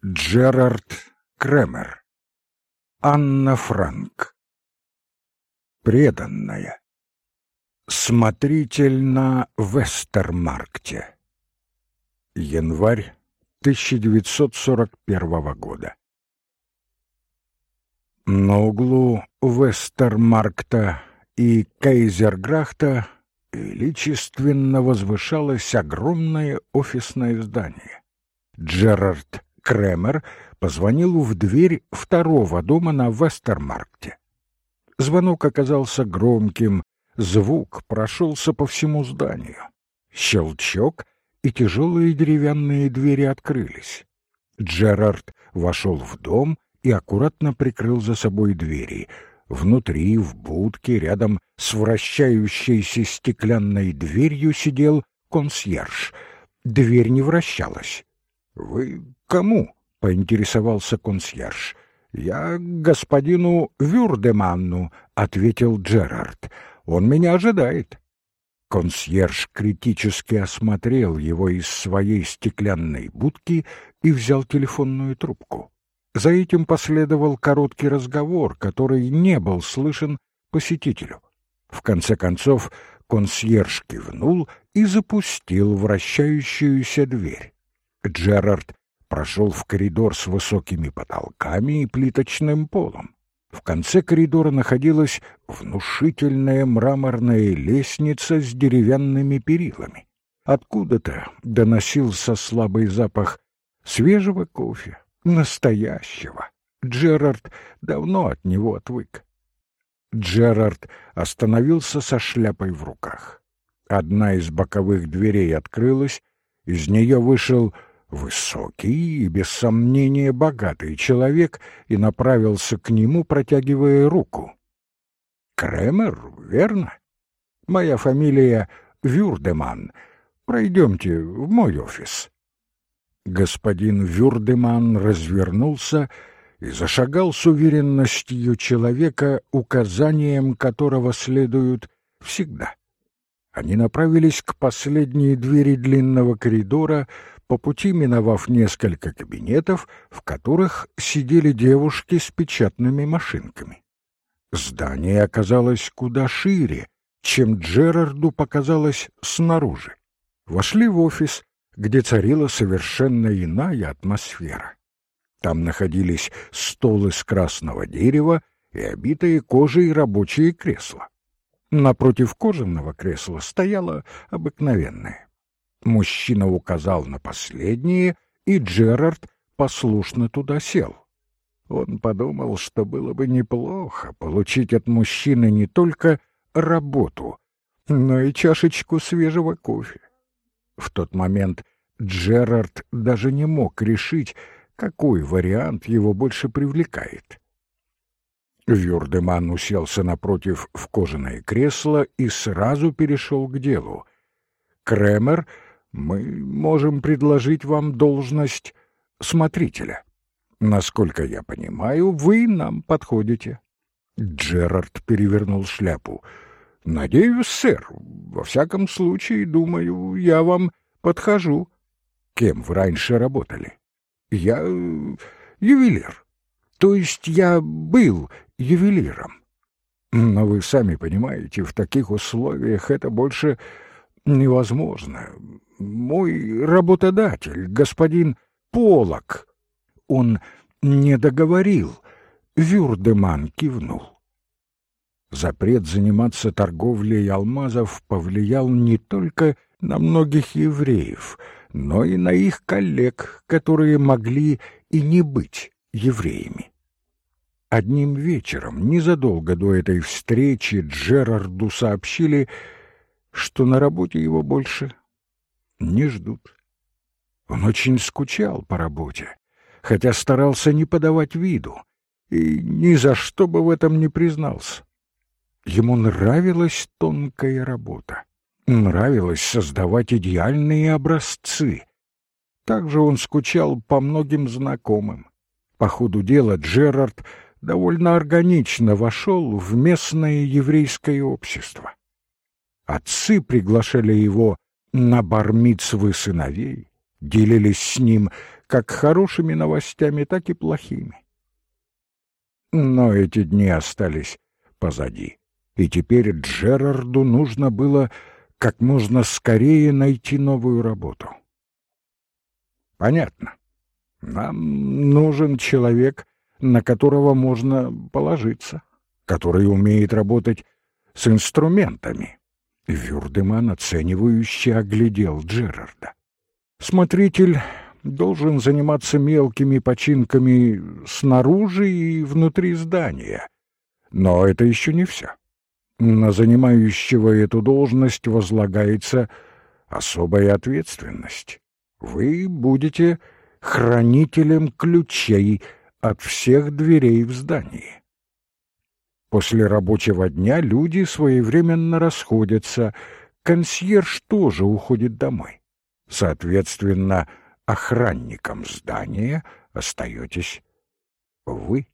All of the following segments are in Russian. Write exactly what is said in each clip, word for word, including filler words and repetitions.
Джерард Кремер. Анна Франк. Преданная. Смотритель на Вестермаркте. Январь тысяча девятьсот сорок первого года. На углу Вестермаркта и Кейзерграхта величественно возвышалось огромное офисное здание. Джерард Кремер позвонил в дверь второго дома на Вестермаркте. Звонок оказался громким, звук прошелся по всему зданию. Щелчок, и тяжелые деревянные двери открылись. Джерард вошел в дом и аккуратно прикрыл за собой двери. Внутри, в будке, рядом с вращающейся стеклянной дверью сидел консьерж. Дверь не вращалась. «Вы кому?» — поинтересовался консьерж. «Я господину Вюрдеманну», — ответил Джерард. «Он меня ожидает». Консьерж критически осмотрел его из своей стеклянной будки и взял телефонную трубку. За этим последовал короткий разговор, который не был слышен посетителю. В конце концов консьерж кивнул и запустил вращающуюся дверь. Джерард прошел в коридор с высокими потолками и плиточным полом. В конце коридора находилась внушительная мраморная лестница с деревянными перилами. Откуда-то доносился слабый запах свежего кофе, настоящего. Джерард давно от него отвык. Джерард остановился со шляпой в руках. Одна из боковых дверей открылась, из нее вышел высокий и, без сомнения, богатый человек и направился к нему, протягивая руку. «Кремер, верно? Моя фамилия Вюрдеман. Пройдемте в мой офис». Господин Вюрдеман развернулся и зашагал с уверенностью человека, указаниям которого следуют всегда. Они направились к последней двери длинного коридора, по пути миновав несколько кабинетов, в которых сидели девушки с печатными машинками. Здание оказалось куда шире, чем Джерарду показалось снаружи. Вошли в офис, где царила совершенно иная атмосфера. Там находились стол из красного дерева и обитые кожей рабочие кресла. Напротив кожаного кресла стояло обыкновенное. Мужчина указал на последнее, и Джерард послушно туда сел. Он подумал, что было бы неплохо получить от мужчины не только работу, но и чашечку свежего кофе. В тот момент Джерард даже не мог решить, какой вариант его больше привлекает. Вюрдеман уселся напротив в кожаное кресло и сразу перешел к делу. «Кремер, мы можем предложить вам должность смотрителя. Насколько я понимаю, вы нам подходите». Джерард перевернул шляпу. «Надеюсь, сэр. Во всяком случае, думаю, я вам подхожу». «Кем вы раньше работали?» «Я ювелир. То есть я был ювелиром. Но вы сами понимаете, в таких условиях это больше невозможно. Мой работодатель, господин Полок». Он не договорил. Вюрдеман кивнул. Запрет заниматься торговлей алмазов повлиял не только на многих евреев, но и на их коллег, которые могли и не быть евреями. Одним вечером, незадолго до этой встречи, Джерарду сообщили, что на работе его больше не ждут. Он очень скучал по работе, хотя старался не подавать виду, и ни за что бы в этом не признался. Ему нравилась тонкая работа, нравилось создавать идеальные образцы. Также он скучал по многим знакомым. По ходу дела Джерард довольно органично вошел в местное еврейское общество. Отцы приглашали его на бар-мицвы сыновей, делились с ним как хорошими новостями, так и плохими. Но эти дни остались позади, и теперь Джерарду нужно было как можно скорее найти новую работу. Понятно. Нам нужен человек, на которого можно положиться, который умеет работать с инструментами. Вюрдеман оценивающе оглядел Джерарда. Смотритель должен заниматься мелкими починками снаружи и внутри здания. Но это еще не все. На занимающего эту должность возлагается особая ответственность. Вы будете хранителем ключей от всех дверей в здании. После рабочего дня люди своевременно расходятся, консьерж тоже уходит домой. Соответственно, охранником здания остаетесь вы.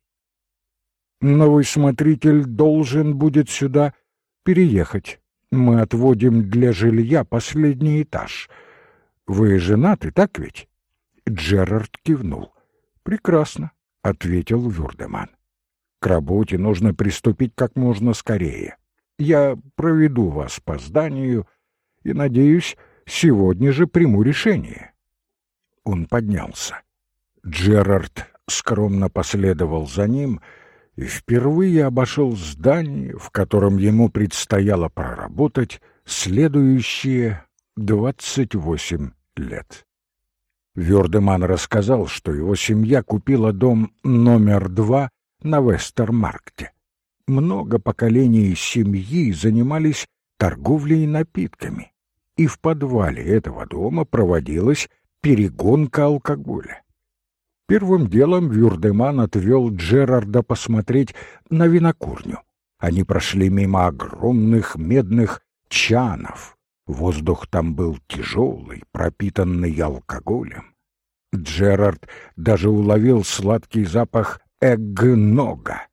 Новый смотритель должен будет сюда переехать. Мы отводим для жилья последний этаж. Вы женаты, так ведь? Джерард кивнул. Прекрасно, ответил Вюрдеман. К работе нужно приступить как можно скорее. Я проведу вас по зданию и, надеюсь, сегодня же приму решение. Он поднялся. Джерард скромно последовал за ним и впервые обошел здание, в котором ему предстояло проработать следующие двадцать восемь лет. Вюрдеман рассказал, что его семья купила дом номер два на Вестермаркте. Много поколений семьи занимались торговлей напитками, и в подвале этого дома проводилась перегонка алкоголя. Первым делом Вюрдеман отвел Джерарда посмотреть на винокурню. Они прошли мимо огромных медных чанов. Воздух там был тяжелый, пропитанный алкоголем. Джерард даже уловил сладкий запах эггнога.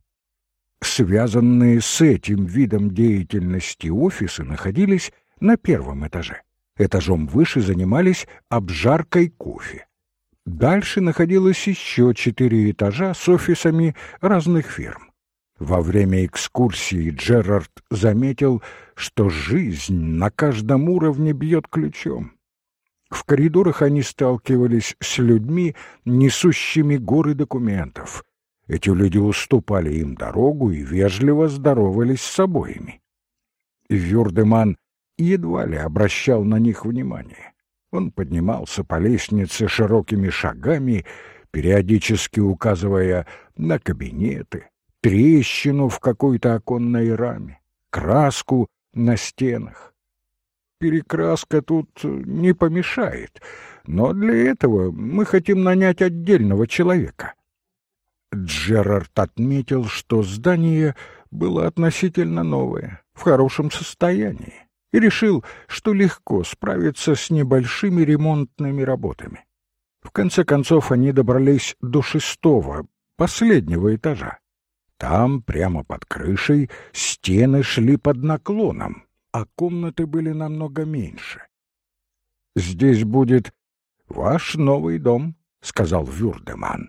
Связанные с этим видом деятельности офисы находились на первом этаже. Этажом выше занимались обжаркой кофе. Дальше находилось еще четыре этажа с офисами разных фирм. Во время экскурсии Джерард заметил, что жизнь на каждом уровне бьет ключом. В коридорах они сталкивались с людьми, несущими горы документов. Эти люди уступали им дорогу и вежливо здоровались с обоими. Вюрдеман едва ли обращал на них внимание. Он поднимался по лестнице широкими шагами, периодически указывая на кабинеты, трещину в какой-то оконной раме, краску на стенах. Перекраска тут не помешает, но для этого мы хотим нанять отдельного человека. Джерард отметил, что здание было относительно новое, в хорошем состоянии, и решил, что легко справиться с небольшими ремонтными работами. В конце концов они добрались до шестого, последнего этажа. Там, прямо под крышей, стены шли под наклоном, а комнаты были намного меньше. «Здесь будет ваш новый дом», — сказал Вюрдеман.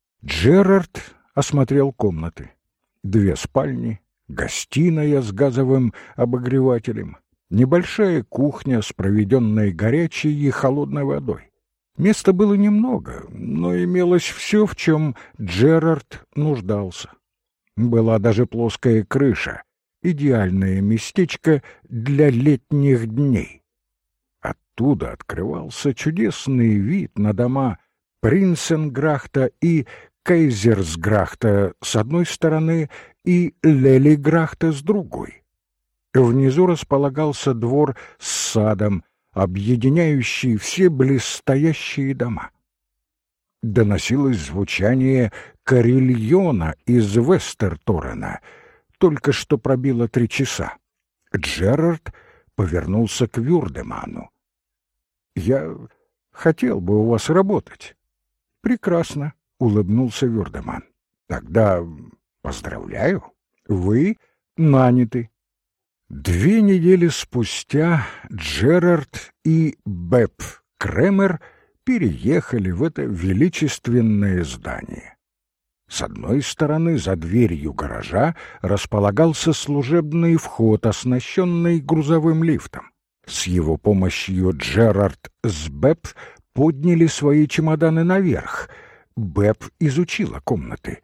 Джерард осмотрел комнаты. Две спальни, гостиная с газовым обогревателем, небольшая кухня с проведенной горячей и холодной водой. Места было немного, но имелось все, в чем Джерард нуждался. Была даже плоская крыша, идеальное местечко для летних дней. Оттуда открывался чудесный вид на дома Принценграхта и Кейзерсграхта с одной стороны и Лелиграхта с другой. Внизу располагался двор с садом, объединяющий все близстоящие дома. Доносилось звучание карельона из Вестерторена. Только что пробило три часа. Джерард повернулся к Вюрдеману. «Я хотел бы у вас работать». «Прекрасно», — улыбнулся Вюрдеман. «Тогда поздравляю, вы наняты». Две недели спустя Джерард и Бэб Кремер переехали в это величественное здание. С одной стороны, за дверью гаража располагался служебный вход, оснащенный грузовым лифтом. С его помощью Джерард с Бэб подняли свои чемоданы наверх. Бэб изучила комнаты.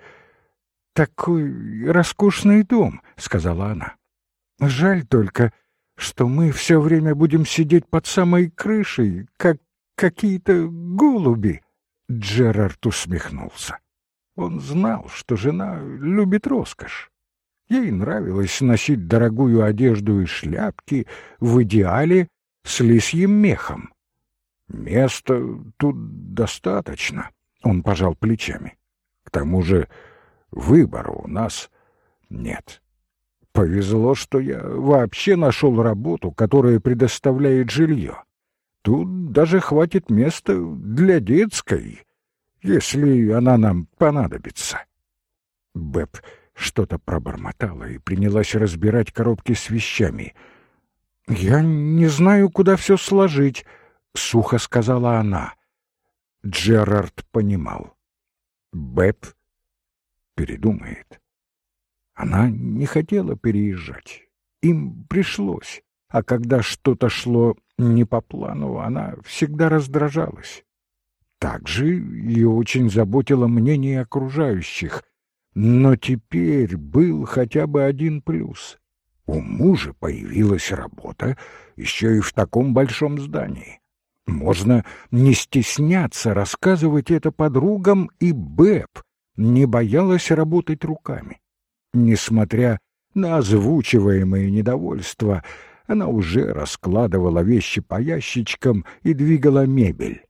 «Такой роскошный дом», — сказала она. «Жаль только, что мы все время будем сидеть под самой крышей, как какие-то голуби». Джерард усмехнулся. Он знал, что жена любит роскошь. Ей нравилось носить дорогую одежду и шляпки, в идеале с лисьим мехом. «Места тут достаточно», — он пожал плечами. «К тому же выбора у нас нет. Повезло, что я вообще нашел работу, которая предоставляет жилье. Тут даже хватит места для детской, если она нам понадобится». Бэб что-то пробормотала и принялась разбирать коробки с вещами. «Я не знаю, куда все сложить», — сухо сказала она. Джерард понимал. Бэб передумает. Она не хотела переезжать. Им пришлось. А когда что-то шло не по плану, она всегда раздражалась. Также ее очень заботило мнение окружающих. Но теперь был хотя бы один плюс. У мужа появилась работа, еще и в таком большом здании. Можно не стесняться рассказывать это подругам, и Бэб не боялась работать руками. Несмотря на озвучиваемое недовольство, она уже раскладывала вещи по ящичкам и двигала мебель.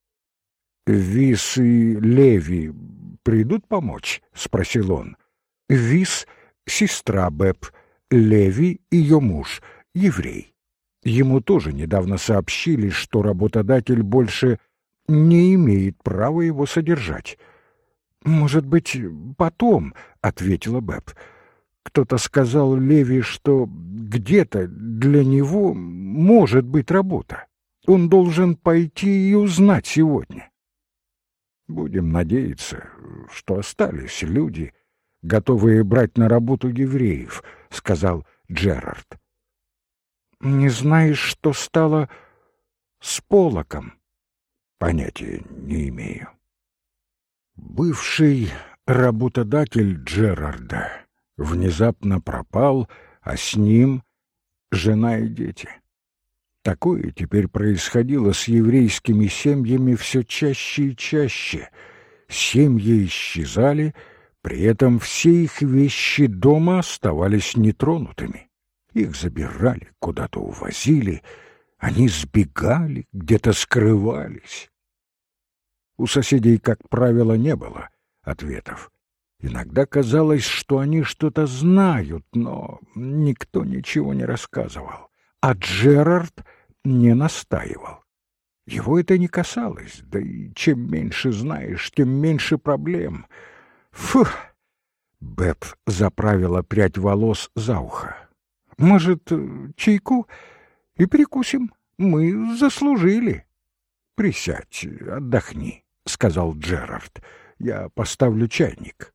«Вис и Леви придут помочь?» — спросил он. Вис — сестра Бэб, Леви — ее муж, еврей. Ему тоже недавно сообщили, что работодатель больше не имеет права его содержать. «Может быть, потом», — ответила Бэб. «Кто-то сказал Леви, что где-то для него может быть работа. Он должен пойти и узнать сегодня». «Будем надеяться, что остались люди, готовые брать на работу евреев», — сказал Джерард. «Не знаешь, что стало с Полоком?» «Понятия не имею». Бывший работодатель Джерарда внезапно пропал, а с ним жена и дети. Такое теперь происходило с еврейскими семьями все чаще и чаще. Семьи исчезали, при этом все их вещи дома оставались нетронутыми. Их забирали, куда-то увозили, они сбегали, где-то скрывались. У соседей, как правило, не было ответов. Иногда казалось, что они что-то знают, но никто ничего не рассказывал. А Джерард не настаивал. Его это не касалось, да и чем меньше знаешь, тем меньше проблем. Фух! Бэб заправила прядь волос за ухо. «Может, чайку и перекусим? Мы заслужили». «Присядь, отдохни», — сказал Джерард. «Я поставлю чайник».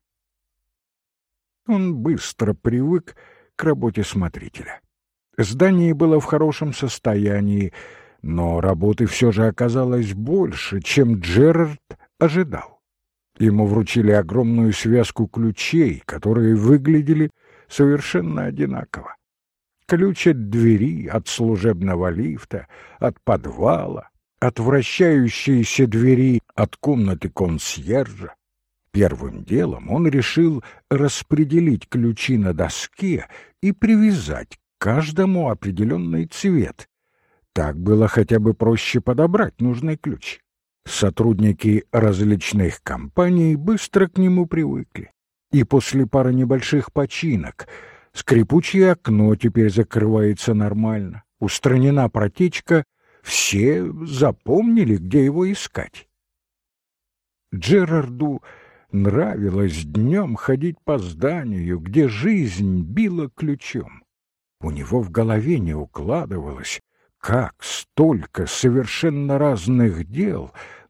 Он быстро привык к работе смотрителя. Здание было в хорошем состоянии, но работы все же оказалось больше, чем Джерард ожидал. Ему вручили огромную связку ключей, которые выглядели совершенно одинаково. Ключ от двери, от служебного лифта, от подвала, от вращающейся двери, от комнаты консьержа. Первым делом он решил распределить ключи на доске и привязать к каждому определенный цвет. Так было хотя бы проще подобрать нужный ключ. Сотрудники различных компаний быстро к нему привыкли. И после пары небольших починок скрипучее окно теперь закрывается нормально, устранена протечка, все запомнили, где его искать. Джерарду нравилось днем ходить по зданию, где жизнь била ключом. У него в голове не укладывалось, как столько совершенно разных дел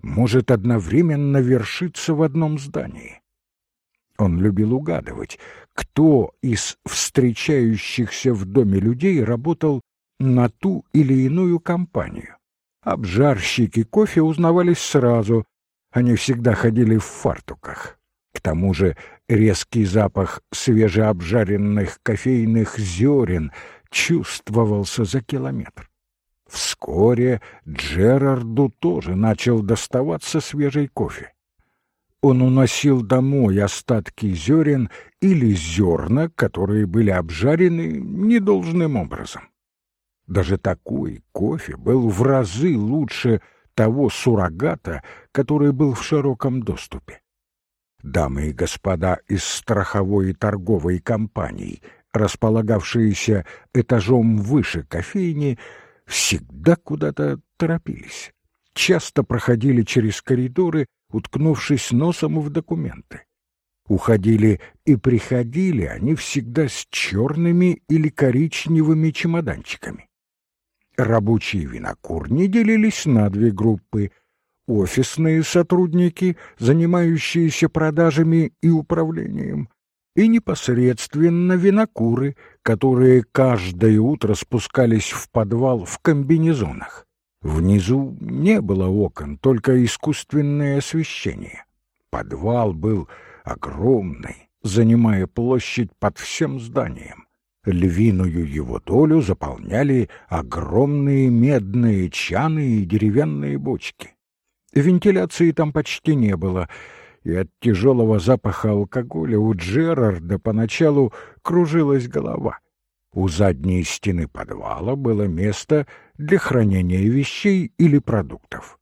может одновременно вершиться в одном здании. Он любил угадывать, кто из встречающихся в доме людей работал на ту или иную компанию. Обжарщики кофе узнавались сразу, они всегда ходили в фартуках. К тому же резкий запах свежеобжаренных кофейных зерен чувствовался за километр. Вскоре Джерарду тоже начал доставаться свежий кофе. Он уносил домой остатки зерен или зерна, которые были обжарены недолжным образом. Даже такой кофе был в разы лучше того суррогата, который был в широком доступе. Дамы и господа из страховой и торговой компаний, располагавшиеся этажом выше кофейни, всегда куда-то торопились, часто проходили через коридоры, уткнувшись носом в документы. Уходили и приходили они всегда с черными или коричневыми чемоданчиками. Рабочие винокурни делились на две группы: офисные сотрудники, занимающиеся продажами и управлением, и непосредственно винокуры, которые каждое утро спускались в подвал в комбинезонах. Внизу не было окон, только искусственное освещение. Подвал был огромный, занимая площадь под всем зданием. Львиную его долю заполняли огромные медные чаны и деревянные бочки. Вентиляции там почти не было, и от тяжелого запаха алкоголя у Джерарда поначалу кружилась голова. У задней стены подвала было место для хранения вещей или продуктов.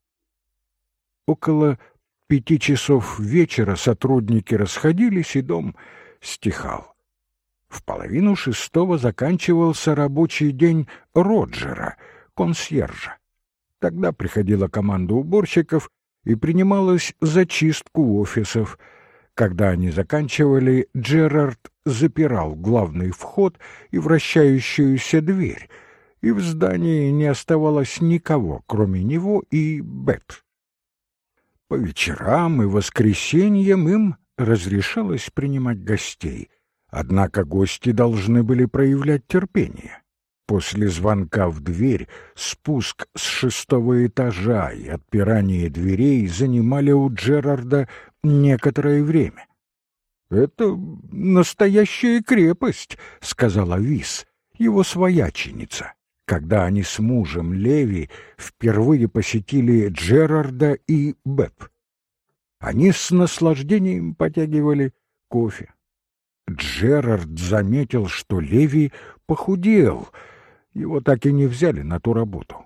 Около пяти часов вечера сотрудники расходились, и дом стихал. В половину шестого заканчивался рабочий день Роджера, консьержа. Тогда приходила команда уборщиков и принималась за чистку офисов. Когда они заканчивали, Джерард запирал главный вход и вращающуюся дверь, и в здании не оставалось никого, кроме него и Бет. По вечерам и воскресеньям им разрешалось принимать гостей, однако гости должны были проявлять терпение. После звонка в дверь спуск с шестого этажа и отпирание дверей занимали у Джерарда некоторое время. «Это настоящая крепость», — сказала Вис, его свояченица, когда они с мужем Леви впервые посетили Джерарда и Бэб. Они с наслаждением потягивали кофе. Джерард заметил, что Леви похудел. Его так и не взяли на ту работу.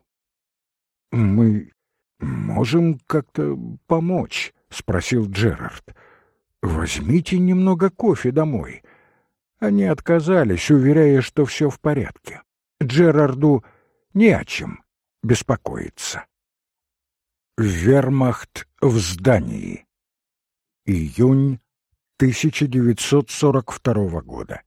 «Мы можем как-то помочь?» — спросил Джерард. «Возьмите немного кофе домой». Они отказались, уверяя, что все в порядке. Джерарду не о чем беспокоиться. Вермахт в здании. Июнь тысяча девятьсот сорок второго года.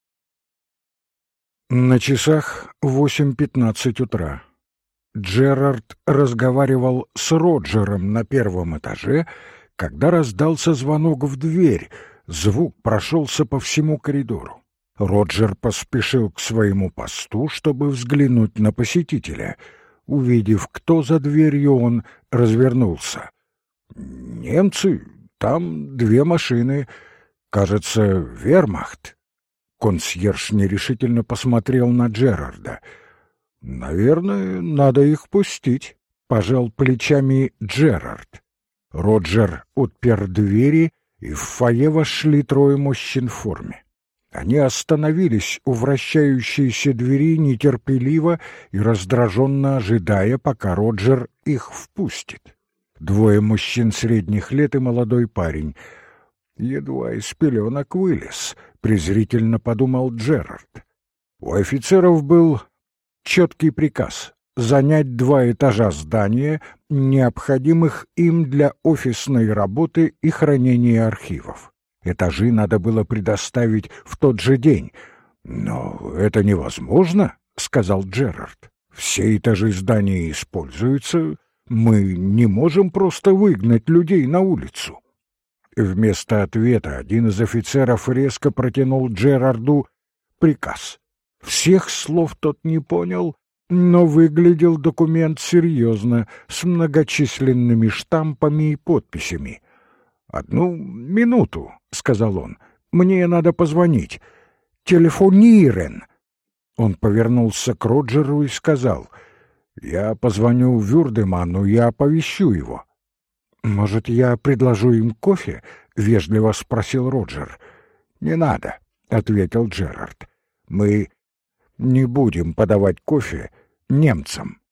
На часах восемь пятнадцать утра. Джерард разговаривал с Роджером на первом этаже, когда раздался звонок в дверь. Звук прошелся по всему коридору. Роджер поспешил к своему посту, чтобы взглянуть на посетителя. Увидев, кто за дверью, он развернулся. «Немцы, там две машины. Кажется, вермахт». Консьерж нерешительно посмотрел на Джерарда. «Наверное, надо их пустить», — пожал плечами Джерард. Роджер отпер двери, и в фойе вошли трое мужчин в форме. Они остановились у вращающейся двери нетерпеливо и раздраженно ожидая, пока Роджер их впустит. Двое мужчин средних лет и молодой парень. «Едва из пеленок вылез», — презрительно подумал Джерард. У офицеров был четкий приказ занять два этажа здания, необходимых им для офисной работы и хранения архивов. Этажи надо было предоставить в тот же день. «Но это невозможно», — сказал Джерард. «Все этажи здания используются Мы не можем просто выгнать людей на улицу». Вместо ответа один из офицеров резко протянул Джерарду приказ. Всех слов тот не понял, но выглядел документ серьезно, с многочисленными штампами и подписями. «Одну минуту», — сказал он, — «мне надо позвонить. Телефонирен». Он повернулся к Роджеру и сказал: «Я позвоню Вюрдеману и оповещу его». «Может, я предложу им кофе?» — вежливо спросил Роджер. «Не надо», — ответил Джерард. «Мы не будем подавать кофе немцам».